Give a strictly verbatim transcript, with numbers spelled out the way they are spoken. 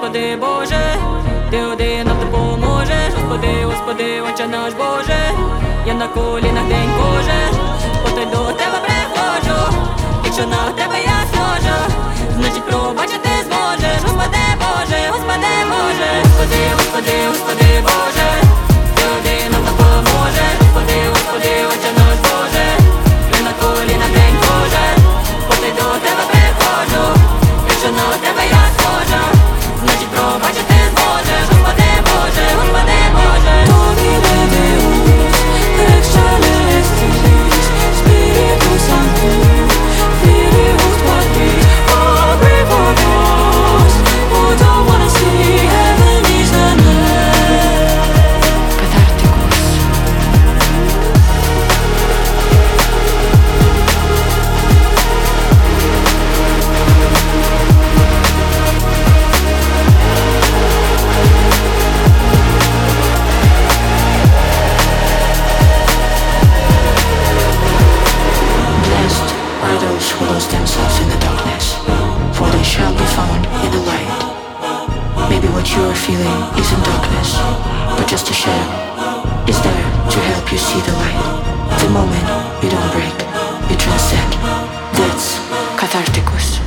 Господи Боже, Ти один нам допоможеш. Господи, Господи, Отче наш Боже, я на колінах день кожен, бо ти до Тебе приходжу. Якщо на Тебе я схожу, значить пробачити зможеш. Господи Боже, Господи Боже, Господи, Господи, Господи Боже, Ти один нам допоможеш. Господи, Господи, Отче наш Боже, я на колінах день кожен, бо ти до Тебе приходжу. Якщо на Тебе я схожу, значить пробачити зможеш. Господи Боже, Господи Боже. Domine Deus, Rex Celestis, Spiritus Sanctus, Filius Patris, pray for us who don't wanna see heaven is on earth. Catharticus. Blessed are those who lose themselves in the darkness, for they shall be found in the light. Maybe what you are feeling isn't darkness, but just a shadow is there to help you see the light. The moment you don't break, you transcend. That's Catharticus.